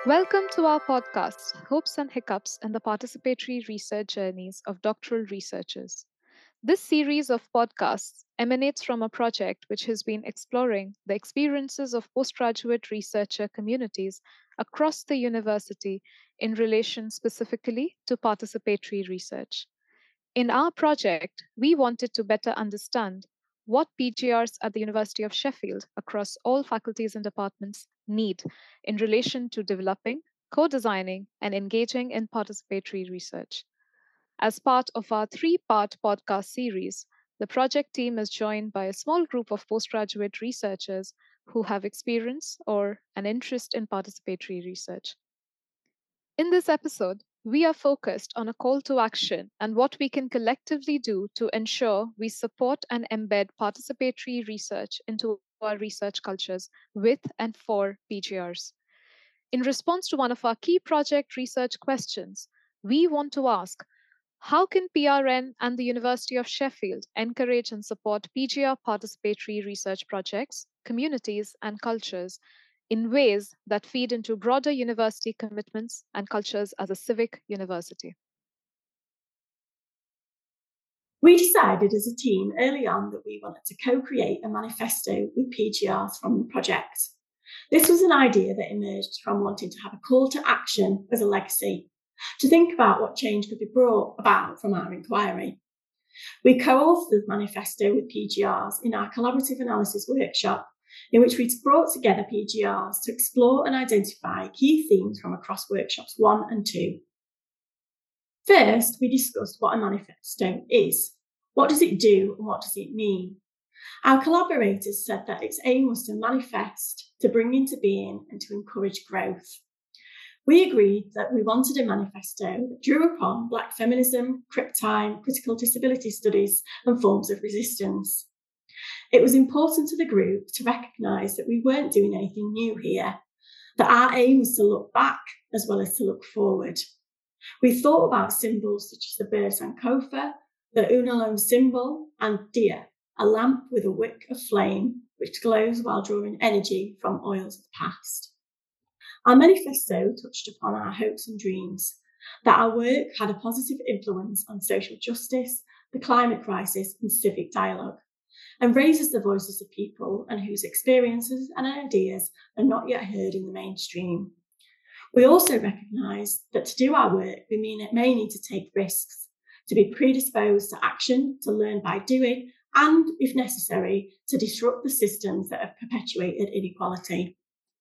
Welcome to our podcast, Hopes and Hiccups and the Participatory Research Journeys of Doctoral Researchers. This series of podcasts emanates from a project which has been exploring the experiences of postgraduate researcher communities across the university in relation specifically to participatory research. In our project, we wanted to better understand what PGRs at the University of Sheffield across all faculties and departments need in relation to developing, co designing, and engaging in participatory research. As part of our three-part podcast series, the project team is joined by a small group of postgraduate researchers who have experience or an interest in participatory research. In this episode, we are focused on a call to action and what we can collectively do to ensure we support and embed participatory research into our research cultures with and for PGRs. In response to one of our key project research questions, we want to ask how can PRN and the University of Sheffield encourage and support PGR participatory research projects, communities, and cultures in ways that feed into broader university commitments and cultures as a civic university? We decided as a team early on that we wanted to co-create a manifesto with PGRs from the project. This was an idea that emerged from wanting to have a call to action as a legacy, to think about what change could be brought about from our inquiry. We co-authored the manifesto with PGRs in our collaborative analysis workshop, in which we brought together PGRs to explore and identify key themes from across workshops 1 and 2. First, we discussed what a manifesto is. What does it do and what does it mean? Our collaborators said that its aim was to manifest, to bring into being, and to encourage growth. We agreed that we wanted a manifesto that drew upon Black feminism, crip time, critical disability studies, and forms of resistance. It was important to the group to recognise that we weren't doing anything new here, that our aim was to look back as well as to look forward. We thought about symbols such as the bird Sankofa, the Unalome symbol, and Dia, a lamp with a wick of flame which glows while drawing energy from oils of the past. Our manifesto touched upon our hopes and dreams, that our work had a positive influence on social justice, the climate crisis, and civic dialogue, and raises the voices of people and whose experiences and ideas are not yet heard in the mainstream. We also recognise that to do our work, we may need to take risks, to be predisposed to action, to learn by doing, and, if necessary, to disrupt the systems that have perpetuated inequality.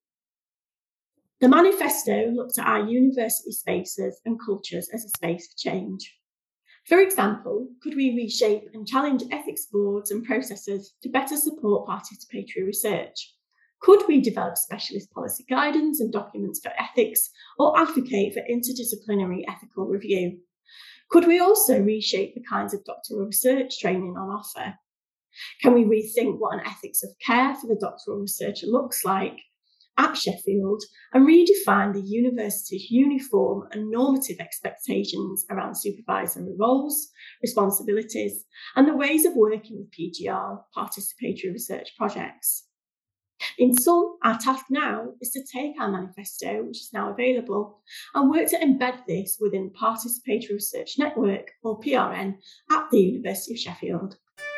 The manifesto looked at our university spaces and cultures as a space for change. For example, could we reshape and challenge ethics boards and processes to better support participatory research? Could we develop specialist policy guidance and documents for ethics or advocate for interdisciplinary ethical review? Could we also reshape the kinds of doctoral research training on offer? Can we rethink what an ethics of care for the doctoral researcher looks like at Sheffield and redefine the university's uniform and normative expectations around supervisory roles, responsibilities, and the ways of working with PGR, participatory research projects? In sum, our task now is to take our manifesto, which is now available, and work to embed this within the Participatory Research Network, or PRN, at the University of Sheffield.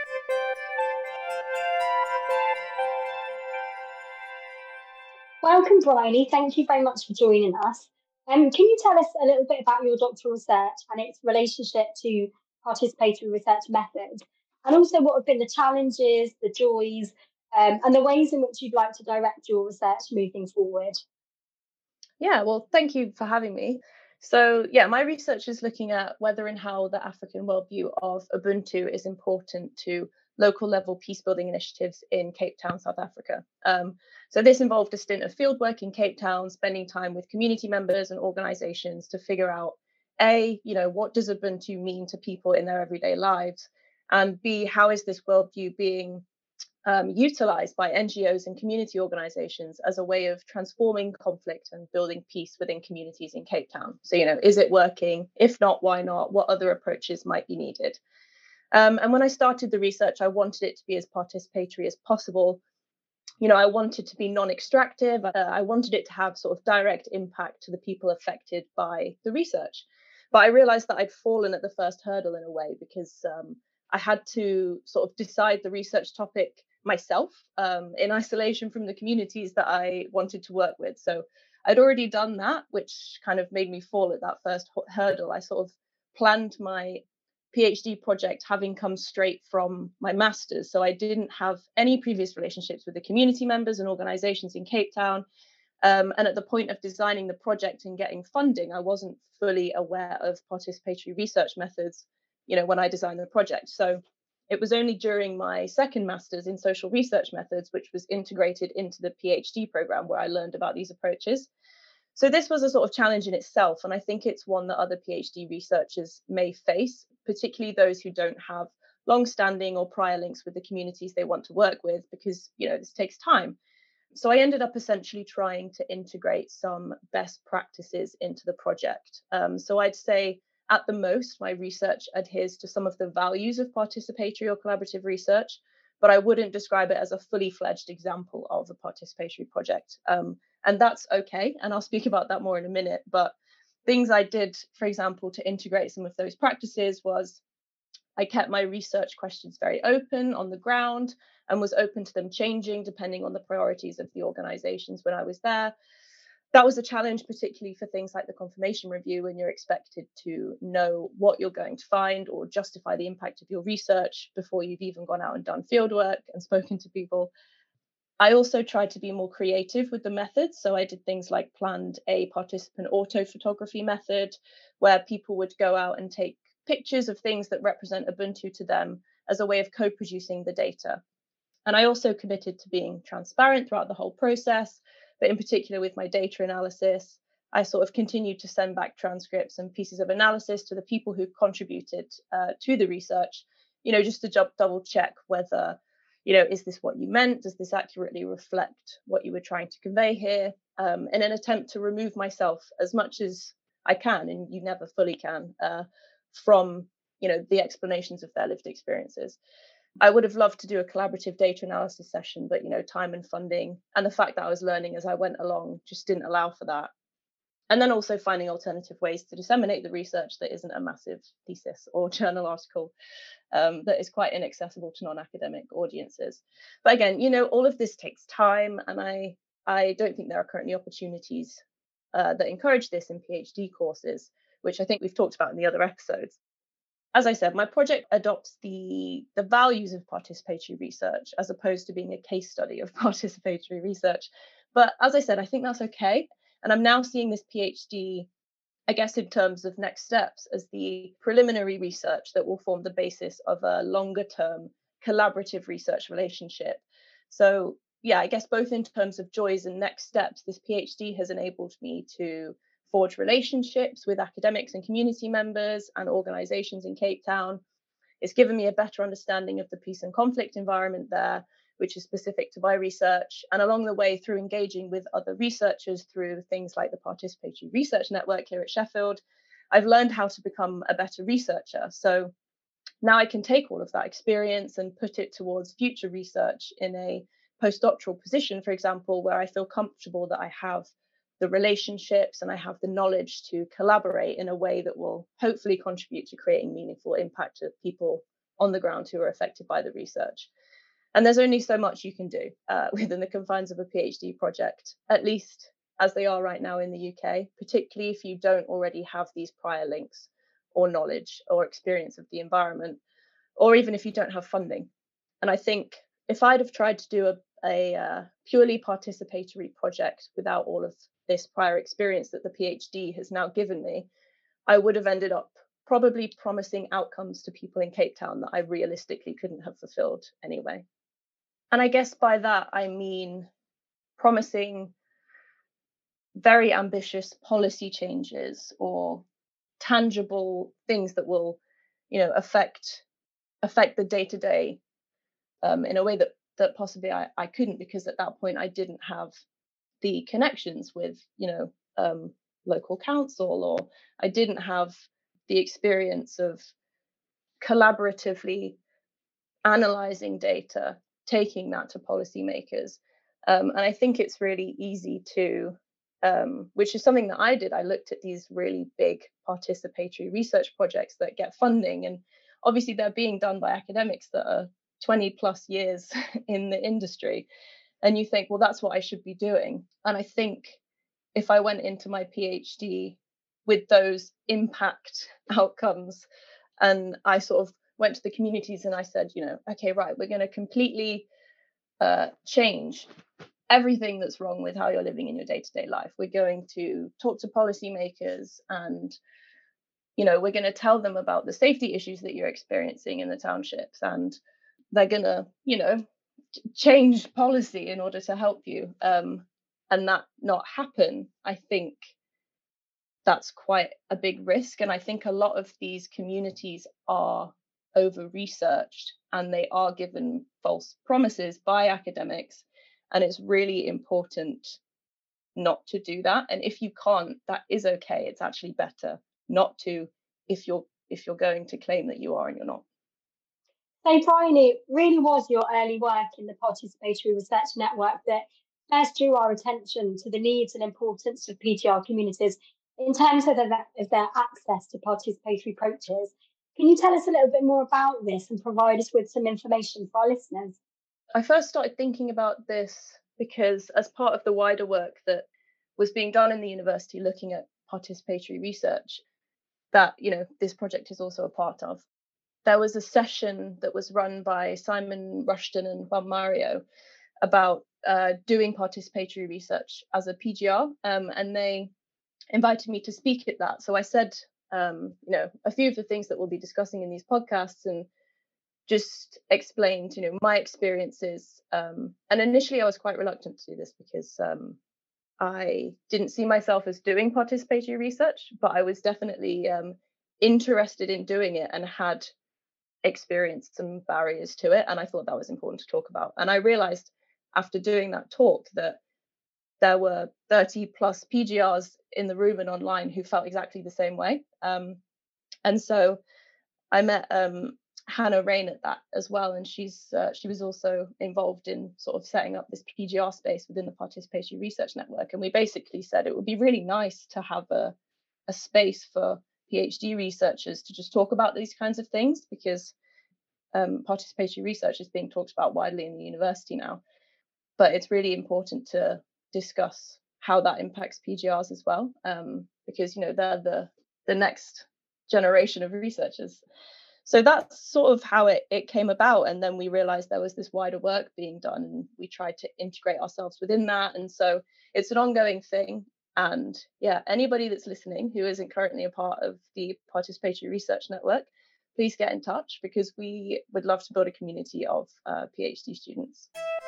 Welcome, Bryony. Thank you very much for joining us. Can you tell us a little bit about your doctoral research and its relationship to participatory research methods? And also what have been the challenges, the joys, and the ways in which you'd like to direct your research moving forward? Yeah, well, thank you for having me. So, my research is looking at whether and how the African worldview of Ubuntu is important to local level peace building initiatives in Cape Town, South Africa. So this involved a stint of fieldwork in Cape Town, spending time with community members and organizations to figure out, A, what does Ubuntu mean to people in their everyday lives? And B, how is this worldview being utilized by NGOs and community organizations as a way of transforming conflict and building peace within communities in Cape Town? So, is it working? If not, why not? What other approaches might be needed? And when I started the research, I wanted it to be as participatory as possible, I wanted to be non-extractive. I wanted it to have sort of direct impact to the people affected by the research. But I realized that I'd fallen at the first hurdle in a way, because I had to sort of decide the research topic myself, in isolation from the communities that I wanted to work with. So I'd already done that, which kind of made me fall at that first hurdle. I sort of planned my PhD project having come straight from my master's. So I didn't have any previous relationships with the community members and organizations in Cape Town. And at the point of designing the project and getting funding, I wasn't fully aware of participatory research methods, when I designed the project. So it was only during my second master's in social research methods, which was integrated into the PhD program, where I learned about these approaches. So this was a sort of challenge in itself, and I think it's one that other PhD researchers may face, particularly those who don't have long-standing or prior links with the communities they want to work with, because this takes time. So I ended up essentially trying to integrate some best practices into the project. So I'd say at the most, my research adheres to some of the values of participatory or collaborative research, but I wouldn't describe it as a fully fledged example of a participatory project. And that's okay. And I'll speak about that more in a minute. But things I did, for example, to integrate some of those practices was I kept my research questions very open on the ground and was open to them changing depending on the priorities of the organizations when I was there. That was a challenge, particularly for things like the confirmation review, when you're expected to know what you're going to find or justify the impact of your research before you've even gone out and done fieldwork and spoken to people. I also tried to be more creative with the methods. So I did things like planned a participant auto photography method, where people would go out and take pictures of things that represent Ubuntu to them as a way of co-producing the data. And I also committed to being transparent throughout the whole process, but in particular with my data analysis, I sort of continued to send back transcripts and pieces of analysis to the people who contributed to the research, just to double check whether, is this what you meant? Does this accurately reflect what you were trying to convey here? In an attempt to remove myself as much as I can, and you never fully can, from, the explanations of their lived experiences. I would have loved to do a collaborative data analysis session, but time and funding and the fact that I was learning as I went along just didn't allow for that. And then also finding alternative ways to disseminate the research that isn't a massive thesis or journal article that is quite inaccessible to non-academic audiences. But again, all of this takes time, and I don't think there are currently opportunities that encourage this in PhD courses, which I think we've talked about in the other episodes. As I said, my project adopts the values of participatory research as opposed to being a case study of participatory research. But as I said, I think that's okay. And I'm now seeing this PhD, I guess, in terms of next steps, as the preliminary research that will form the basis of a longer term collaborative research relationship. So yeah, I guess both in terms of joys and next steps, this PhD has enabled me to forge relationships with academics and community members and organizations in Cape Town. It's given me a better understanding of the peace and conflict environment there, which is specific to my research. And along the way, through engaging with other researchers through things like the Participatory Research Network here at Sheffield, I've learned how to become a better researcher. So now I can take all of that experience and put it towards future research in a postdoctoral position, for example, where I feel comfortable that I have the relationships and I have the knowledge to collaborate in a way that will hopefully contribute to creating meaningful impact to people on the ground who are affected by the research. And there's only so much you can do within the confines of a PhD project, at least as they are right now in the UK, particularly if you don't already have these prior links or knowledge or experience of the environment, or even if you don't have funding. And I think if I'd have tried to do a purely participatory project without all of this prior experience that the PhD has now given me, I would have ended up probably promising outcomes to people in Cape Town that I realistically couldn't have fulfilled anyway. And I guess by that, I mean promising very ambitious policy changes or tangible things that will, affect the day-to-day in a way that possibly I couldn't, because at that point I didn't have the connections with, local council, or I didn't have the experience of collaboratively analyzing data, taking that to policymakers, And I think it's really easy to, which is something that I did. I looked at these really big participatory research projects that get funding, and obviously they're being done by academics that are 20 plus years in the industry. And you think, well, that's what I should be doing. And I think if I went into my PhD with those impact outcomes, and I sort of went to the communities and I said, okay, right, we're going to completely change everything that's wrong with how you're living in your day-to-day life. We're going to talk to policymakers, and we're going to tell them about the safety issues that you're experiencing in the townships, and they're going to change policy in order to help you, and that not happen. I think that's quite a big risk, and I think a lot of these communities are over researched and they are given false promises by academics, and it's really important not to do that. And if you can't, that is okay. It's actually better not to, if you're going to claim that you are and you're not. So Brian, it really was your early work in the Participatory Research Network that first drew our attention to the needs and importance of PGR communities in terms of their access to participatory approaches. Can you tell us a little bit more about this and provide us with some information for our listeners? I first started thinking about this because as part of the wider work that was being done in the university looking at participatory research that, this project is also a part of, there was a session that was run by Simon Rushton and Juan Mario about doing participatory research as a PGR, and they invited me to speak at that. So I said, a few of the things that we'll be discussing in these podcasts, and just explained, my experiences. And initially I was quite reluctant to do this because I didn't see myself as doing participatory research, but I was definitely interested in doing it and had experienced some barriers to it. And I thought that was important to talk about. And I realized after doing that talk that there were 30 plus PGRs in the room and online who felt exactly the same way. And so I met Hannah Rain at that as well, and she was also involved in sort of setting up this PGR space within the Participatory Research Network. And we basically said it would be really nice to have a space for PhD researchers to just talk about these kinds of things, because participatory research is being talked about widely in the university now, but it's really important to discuss how that impacts PGRs as well, because they're the next generation of researchers. So that's sort of how it came about. And then we realized there was this wider work being done, and we tried to integrate ourselves within that. And so it's an ongoing thing. And yeah, anybody that's listening who isn't currently a part of the Participatory Research Network, please get in touch, because we would love to build a community of PhD students.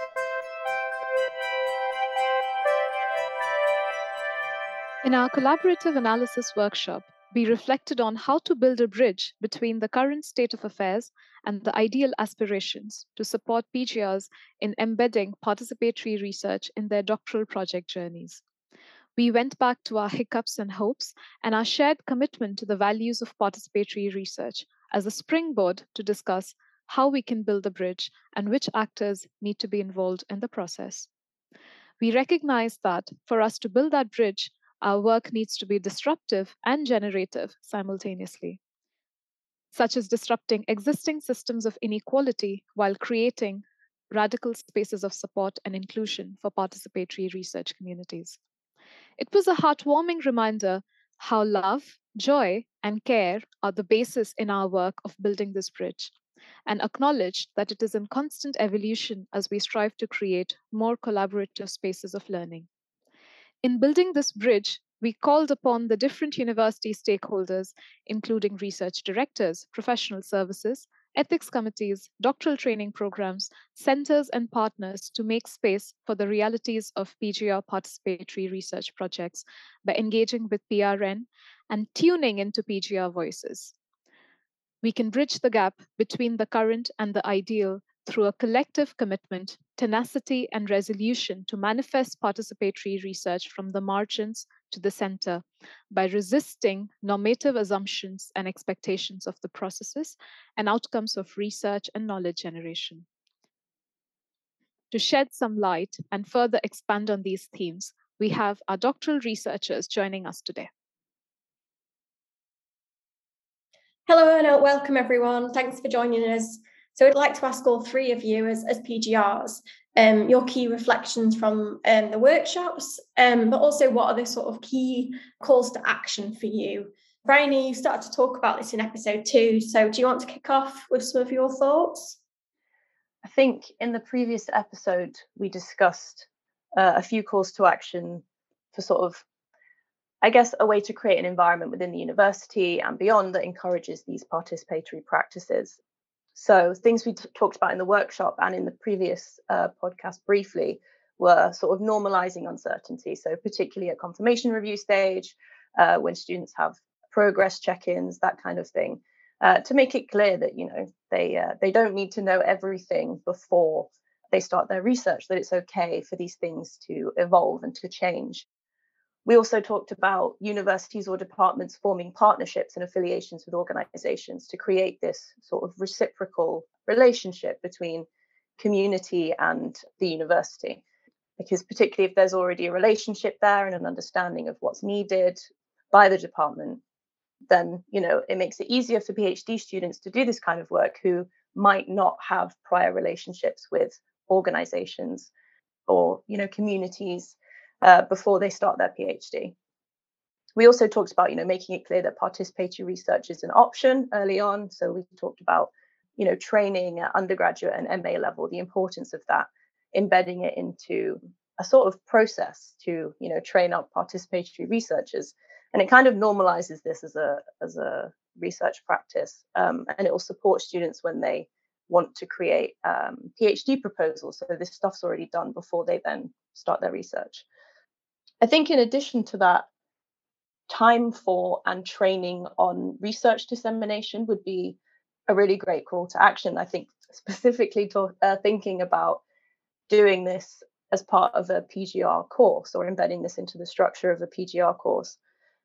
In our collaborative analysis workshop, we reflected on how to build a bridge between the current state of affairs and the ideal aspirations to support PGRs in embedding participatory research in their doctoral project journeys. We went back to our hiccups and hopes and our shared commitment to the values of participatory research as a springboard to discuss how we can build a bridge and which actors need to be involved in the process. We recognize that for us to build that bridge, our work needs to be disruptive and generative simultaneously, such as disrupting existing systems of inequality while creating radical spaces of support and inclusion for participatory research communities. It was a heartwarming reminder how love, joy, and care are the basis in our work of building this bridge, and acknowledged that it is in constant evolution as we strive to create more collaborative spaces of learning. In building this bridge, we called upon the different university stakeholders, including research directors, professional services, ethics committees, doctoral training programs, centers, and partners to make space for the realities of PGR participatory research projects by engaging with PRN and tuning into PGR voices. We can bridge the gap between the current and the ideal through a collective commitment, tenacity, and resolution to manifest participatory research from the margins to the center by resisting normative assumptions and expectations of the processes and outcomes of research and knowledge generation. To shed some light and further expand on these themes, we have our doctoral researchers joining us today. Hello and welcome everyone. Thanks for joining us. So I'd like to ask all three of you as PGRs your key reflections from the workshops, but also what are the sort of key calls to action for you? Bryony, you started to talk about this in episode 2, so do you want to kick off with some of your thoughts? I think in the previous episode, we discussed a few calls to action for sort of, I guess, a way to create an environment within the university and beyond that encourages these participatory practices. So things we talked about in the workshop and in the previous podcast briefly were sort of normalizing uncertainty. So particularly at confirmation review stage, when students have progress check-ins, that kind of thing, to make it clear that, you know, they don't need to know everything before they start their research, that it's okay for these things to evolve and to change. We also talked about universities or departments forming partnerships and affiliations with organizations to create this sort of reciprocal relationship between community and the university. Because particularly if there's already a relationship there and an understanding of what's needed by the department, then, you know, it makes it easier for PhD students to do this kind of work who might not have prior relationships with organizations or, you know, communities before they start their PhD. We also talked about, you know, making it clear that participatory research is an option early on. So we talked about, you know, training at undergraduate and MA level, the importance of that, embedding it into a sort of process to, you know, train up participatory researchers. And it kind of normalizes this as a research practice, and it will support students when they want to create PhD proposals. So this stuff's already done before they then start their research. I think in addition to that, time for and training on research dissemination would be a really great call to action. I think specifically thinking about doing this as part of a PGR course or embedding this into the structure of a PGR course.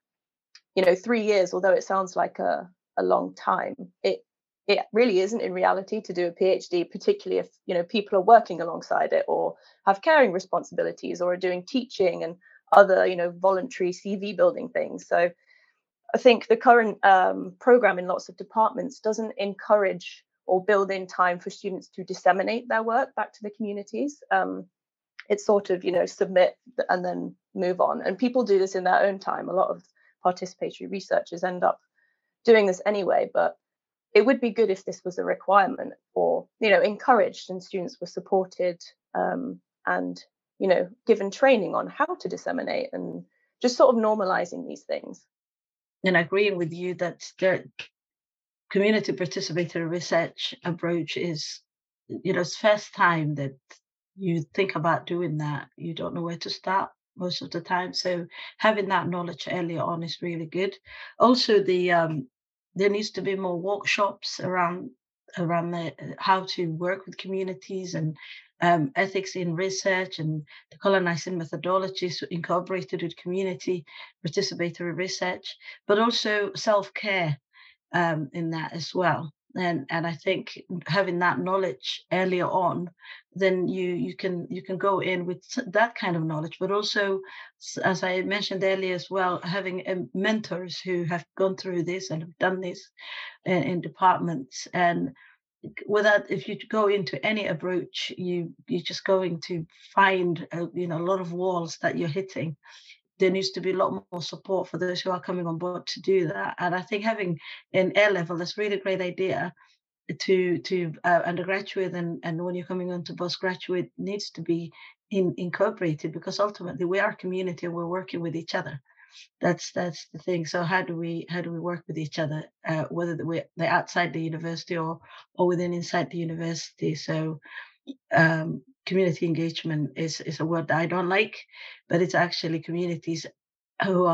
You know, 3 years, although it sounds like a long time, it really isn't in reality to do a PhD, particularly if, you know, people are working alongside it or have caring responsibilities or are doing teaching and other, you know, voluntary CV building things. So I think the current program in lots of departments doesn't encourage or build in time for students to disseminate their work back to the communities. It's sort of, you know, submit and then move on. And people do this in their own time. A lot of participatory researchers end up doing this anyway, but it would be good if this was a requirement or, you know, encouraged and students were supported and, you know, given training on how to disseminate and just sort of normalizing these things. And agreeing with you that the community participatory research approach is, you know, it's first time that you think about doing that. You don't know where to start most of the time. So having that knowledge early on is really good. Also, there needs to be more workshops around how to work with communities and ethics in research and the colonizing methodologies incorporated with community participatory research, but also self-care in that as well. And I think having that knowledge earlier on, then you can go in with that kind of knowledge, but also, as I mentioned earlier as well, having mentors who have gone through this and have done this in departments. And without, if you go into any approach, you're just going to find you know, a lot of walls that you're hitting. There needs to be a lot more support for those who are coming on board to do that. And I think having an A level, that's really a great idea to undergraduate and when you're coming on to postgraduate needs to be incorporated, because ultimately we are a community and we're working with each other. That's the thing. So how do we work with each other, whether they're outside the university or within inside the university? So community engagement is a word that I don't like, but it's actually communities who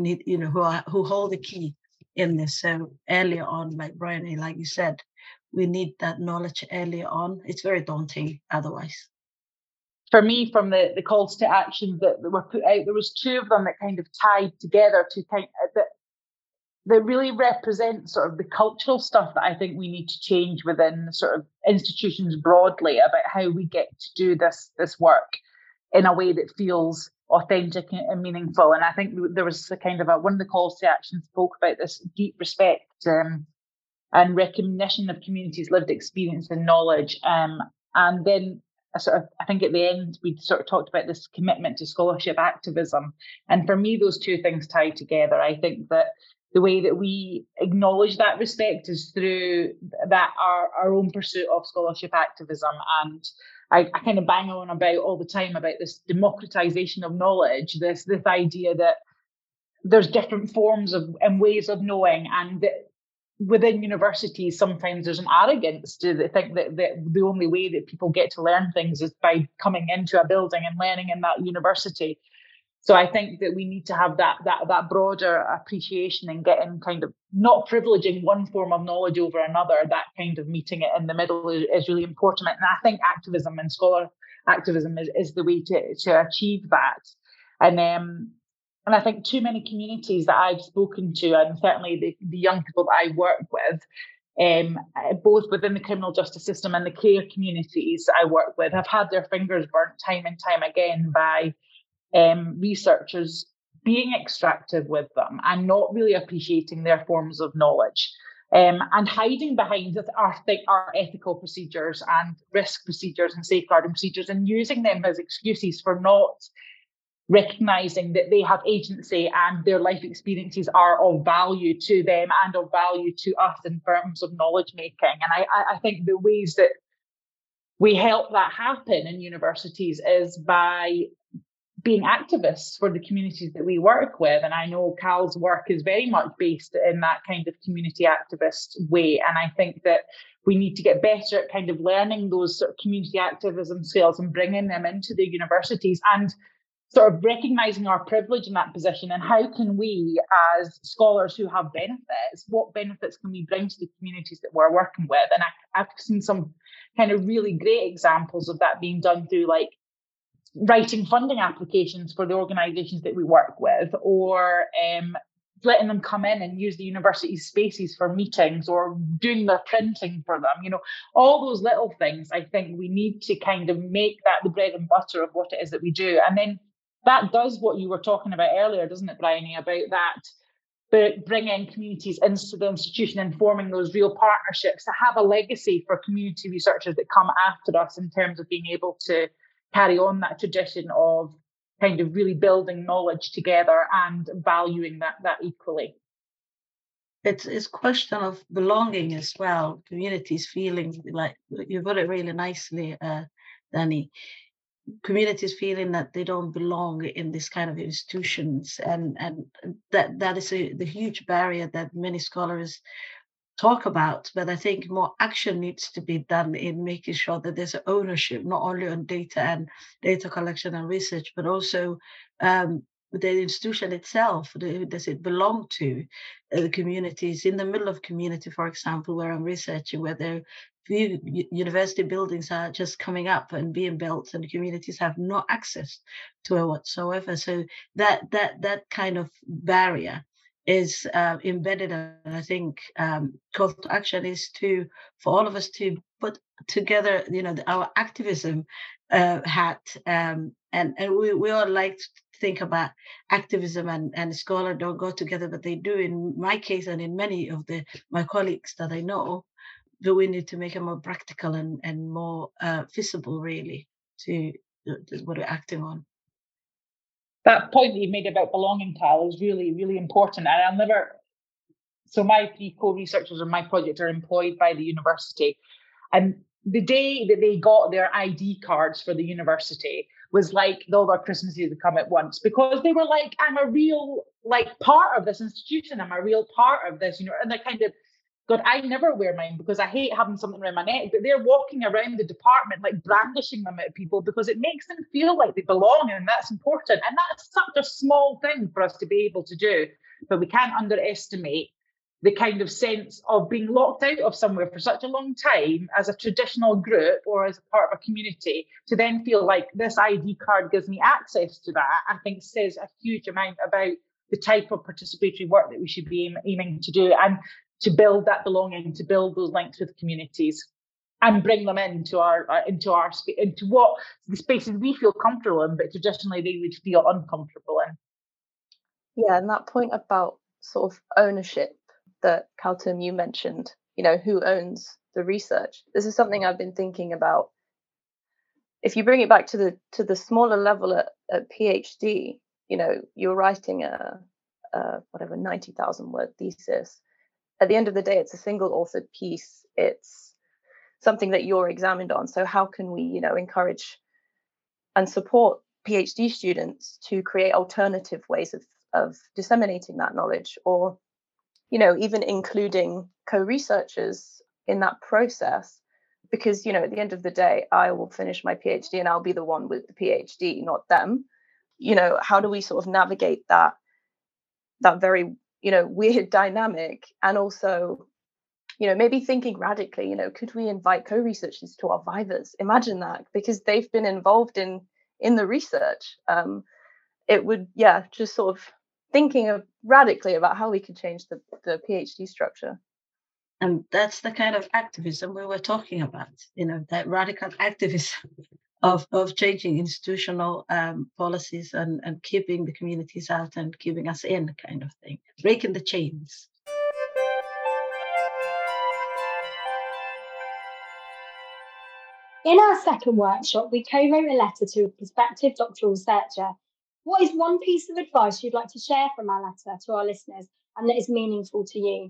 hold the key in this. So earlier on, like Bryony, like you said, we need that knowledge earlier on. It's very daunting otherwise. For me, from the calls to action that were put out, there was 2 of them that kind of tied together to kind of, that really represents sort of the cultural stuff that I think we need to change within sort of institutions broadly about how we get to do this work in a way that feels authentic and meaningful. And I think there was a kind of one of the calls to action spoke about this deep respect and recognition of communities' lived experience and knowledge. And then I think at the end, we sort of talked about this commitment to scholarship activism. And for me, those two things tie together. I think that the way that we acknowledge that respect is through that our own pursuit of scholarship activism. And I kind of bang on about all the time about this democratization of knowledge, this idea that there's different forms of and ways of knowing, and that within universities, sometimes there's an arrogance to think that the only way that people get to learn things is by coming into a building and learning in that university. So I think that we need to have that broader appreciation and getting kind of not privileging one form of knowledge over another, that kind of meeting it in the middle is really important. And I think activism and scholar activism is the way to achieve that. And I think too many communities that I've spoken to, and certainly the young people that I work with, both within the criminal justice system and the care communities I work with, have had their fingers burnt time and time again by researchers being extractive with them and not really appreciating their forms of knowledge, and hiding behind our ethical procedures and risk procedures and safeguarding procedures, and using them as excuses for not recognizing that they have agency and their life experiences are of value to them and of value to us in terms of knowledge making. And I think the ways that we help that happen in universities is by being activists for the communities that we work with. And I know Cal's work is very much based in that kind of community activist way. And I think that we need to get better at kind of learning those sort of community activism skills and bringing them into the universities, and sort of recognizing our privilege in that position, and how can we, as scholars who have benefits, what benefits can we bring to the communities that we're working with? And I've seen some kind of really great examples of that being done through like writing funding applications for the organizations that we work with, or letting them come in and use the university's spaces for meetings, or doing the printing for them. All those little things. I think we need to kind of make that the bread and butter of what it is that we do. And then that does what you were talking about earlier, doesn't it, Bryony, about that, but bringing communities into the institution and forming those real partnerships that have a legacy for community researchers that come after us, in terms of being able to carry on that tradition of kind of really building knowledge together and valuing that equally. It's a question of belonging as well, communities feeling like, you got it really nicely, Danny. Communities feeling that they don't belong in this kind of institutions, and that is the huge barrier that many scholars talk about. But I think more action needs to be done in making sure that there's ownership, not only on data and data collection and research, but also the institution itself. Does it belong to the communities? In the middle of community, for example, where I'm researching, where there few university buildings are just coming up and being built, and the communities have no access to it whatsoever. So that kind of barrier is embedded. And I think call to action is for all of us to put together, our activism hat, and we all like to think about activism and scholar don't go together, but they do in my case and in many of my colleagues that I know. But we need to make it more practical and more visible, really, to what we're acting on. That point that you made about belonging, Cal, is really, really important. And so my 3 co-researchers on my project are employed by the university. And the day that they got their ID cards for the university was like all their Christmases had come at once, because they were like, I'm a real part of this institution. I'm a real part of this, and they're kind of, God, I never wear mine because I hate having something around my neck, but they're walking around the department like brandishing them at people because it makes them feel like they belong, and that's important. And that's such a small thing for us to be able to do, but we can't underestimate the kind of sense of being locked out of somewhere for such a long time as a traditional group or as a part of a community, to then feel like this ID card gives me access to that, I think says a huge amount about the type of participatory work that we should be aiming to do, and to build that belonging, to build those links with communities, and bring them into what the spaces we feel comfortable in, but traditionally they would feel uncomfortable in. Yeah, and that point about sort of ownership that Kaltum, you mentioned, who owns the research. This is something I've been thinking about. If you bring it back to the smaller level at PhD, you're writing a whatever 90,000 word thesis. At the end of the day, it's a single authored piece. It's something that you're examined on. So how can we, encourage and support PhD students to create alternative ways of disseminating that knowledge, or, even including co-researchers in that process? Because, at the end of the day, I will finish my PhD and I'll be the one with the PhD, not them. How do we sort of navigate that very, weird dynamic? And also, maybe thinking radically, could we invite co-researchers to our vivas? Imagine that, because they've been involved in the research. It would, just sort of thinking radically about how we could change the PhD structure. And that's the kind of activism we were talking about, that radical activism of changing institutional policies and keeping the communities out and keeping us in, kind of thing, breaking the chains. In our second workshop, we co-wrote a letter to a prospective doctoral researcher. What is one piece of advice you'd like to share from our letter to our listeners and that is meaningful to you?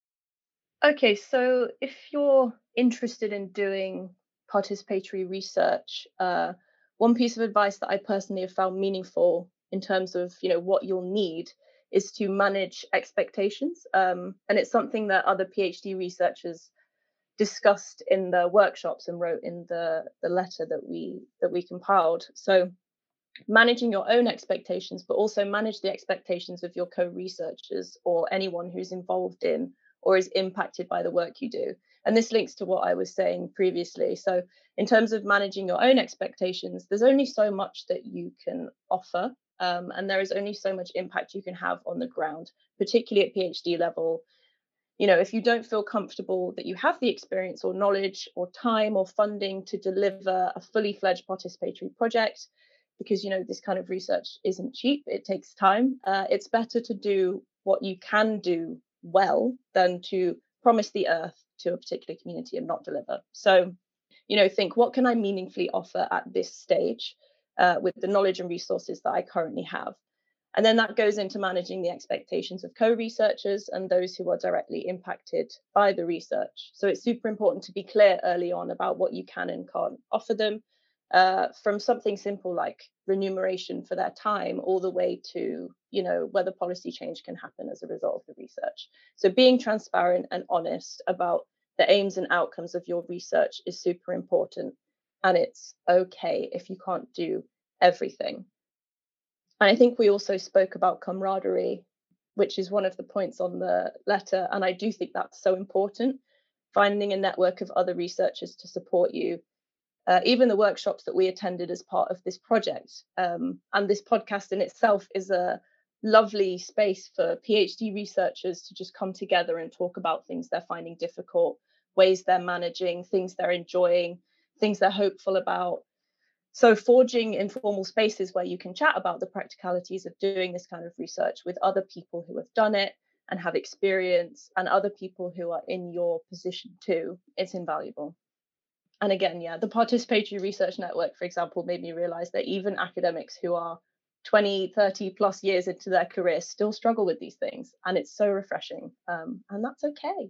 Okay, so if you're interested in doing participatory research, one piece of advice that I personally have found meaningful in terms of, what you'll need is to manage expectations. And it's something that other PhD researchers discussed in the workshops and wrote in the letter that we compiled. So managing your own expectations, but also manage the expectations of your co-researchers or anyone who's involved in or is impacted by the work you do. And this links to what I was saying previously. So in terms of managing your own expectations, there's only so much that you can offer, and there is only so much impact you can have on the ground, particularly at PhD level. If you don't feel comfortable that you have the experience or knowledge or time or funding to deliver a fully fledged participatory project, because, this kind of research isn't cheap, it takes time, it's better to do what you can do well than to promise the earth to a particular community and not deliver. So, think, what can I meaningfully offer at this stage with the knowledge and resources that I currently have? And then that goes into managing the expectations of co-researchers and those who are directly impacted by the research. So it's super important to be clear early on about what you can and can't offer them, from something simple like remuneration for their time all the way to, whether policy change can happen as a result of the research. So being transparent and honest about the aims and outcomes of your research is super important. And it's okay if you can't do everything. And I think we also spoke about camaraderie, which is one of the points on the letter. And I do think that's so important, finding a network of other researchers to support you. Even the workshops that we attended as part of this project. And this podcast in itself is a lovely space for PhD researchers to just come together and talk about things they're finding difficult, ways they're managing, things they're enjoying, things they're hopeful about. So forging informal spaces where you can chat about the practicalities of doing this kind of research with other people who have done it and have experience, and other people who are in your position too, it's invaluable. And again, the Participatory Research Network, for example, made me realize that even academics who are 20, 30 plus years into their career still struggle with these things. And it's so refreshing. And that's okay.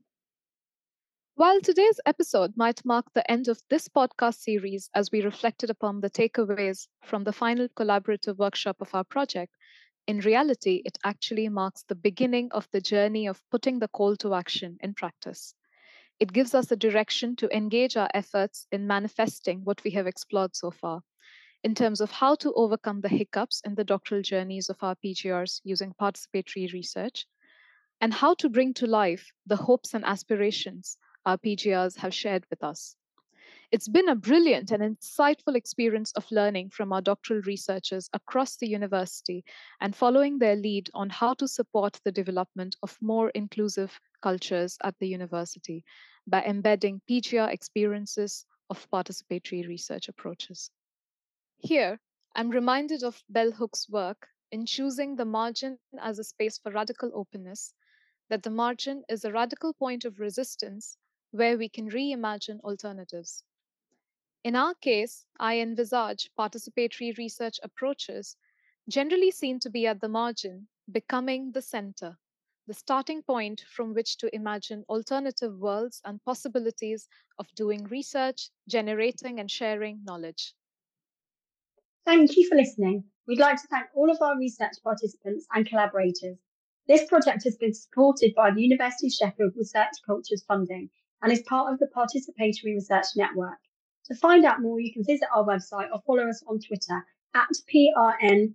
While today's episode might mark the end of this podcast series as we reflected upon the takeaways from the final collaborative workshop of our project, in reality, it actually marks the beginning of the journey of putting the call to action in practice. It gives us a direction to engage our efforts in manifesting what we have explored so far, in terms of how to overcome the hiccups in the doctoral journeys of our PGRs using participatory research, and how to bring to life the hopes and aspirations our PGRs have shared with us. It's been a brilliant and insightful experience of learning from our doctoral researchers across the university and following their lead on how to support the development of more inclusive cultures at the university by embedding PGR experiences of participatory research approaches. Here, I'm reminded of Bell Hook's work in choosing the margin as a space for radical openness, that the margin is a radical point of resistance where we can reimagine alternatives. In our case, I envisage participatory research approaches generally seen to be at the margin, becoming the center, the starting point from which to imagine alternative worlds and possibilities of doing research, generating and sharing knowledge. Thank you for listening. We'd like to thank all of our research participants and collaborators. This project has been supported by the University of Sheffield Research Cultures funding and is part of the Participatory Research Network. To find out more, you can visit our website or follow us on Twitter at PRNTUOS.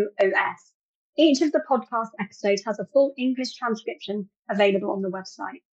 Each of the podcast episodes has a full English transcription available on the website.